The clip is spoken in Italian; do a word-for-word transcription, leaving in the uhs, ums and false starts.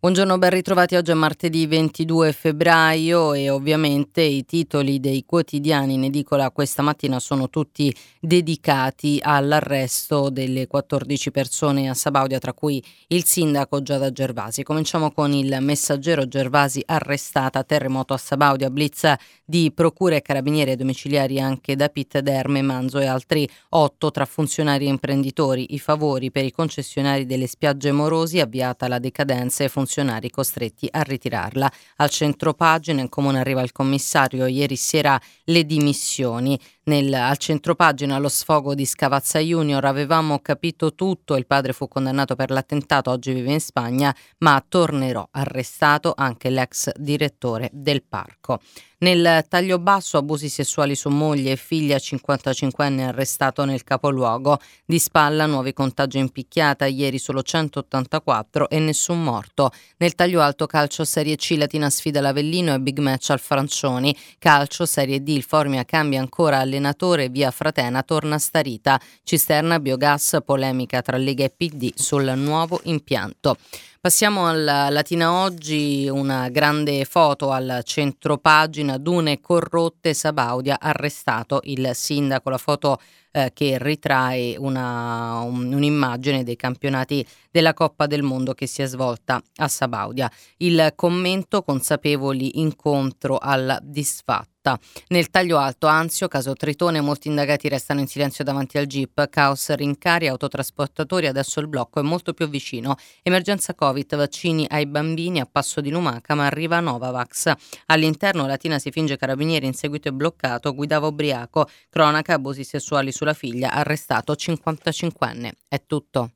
Buongiorno, ben ritrovati. Oggi è martedì ventidue febbraio e ovviamente i titoli dei quotidiani in edicola questa mattina sono tutti dedicati all'arresto delle quattordici persone a Sabaudia, tra cui il sindaco Giada Gervasi. Cominciamo con il Messaggero: Gervasi arrestata, terremoto a Sabaudia, blitz di procure e carabinieri domiciliari anche da Pitt, Derme, Manzo e altri otto tra funzionari e imprenditori. I favori per i concessionari delle spiagge morosi, avviata la decadenza e funzionari costretti a ritirarla. Al centro pagina in comune arriva il commissario, ieri sera le dimissioni. Nel, al centropagina lo sfogo di Scavazza Junior: avevamo capito tutto, il padre fu condannato per l'attentato, oggi vive in Spagna ma tornerò, arrestato anche l'ex direttore del parco. Nel taglio basso: abusi sessuali su moglie e figlia, cinquantacinquenne arrestato nel capoluogo. Di Spalla nuovi contagi in picchiata, ieri solo centottantaquattro e nessun morto. Nel taglio alto: calcio Serie C, Latina sfida l'Avellino e big match al Francioni. Calcio Serie D, il Formia cambia ancora allenatore, via Fratena torna Starita. Cisterna biogas, polemica tra Lega e P D sul nuovo impianto. Passiamo alla Latina Oggi, una grande foto al centro pagina: dune corrotte, Sabaudia arrestato il sindaco. La foto eh, che ritrae una, un, un'immagine dei campionati della Coppa del Mondo che si è svolta a Sabaudia. Il commento: consapevoli incontro alla disfatta. Nel taglio alto: Anzio, caso Tritone, molti indagati restano in silenzio davanti al Jeep, caos rincari, autotrasportatori, adesso il blocco è molto più vicino. Emergenza Covid, vaccini ai bambini a passo di lumaca, ma arriva Novavax. All'interno Latina si finge carabinieri, in seguito è bloccato, guidava ubriaco. Cronaca: abusi sessuali sulla figlia, arrestato cinquantacinquenne. È tutto.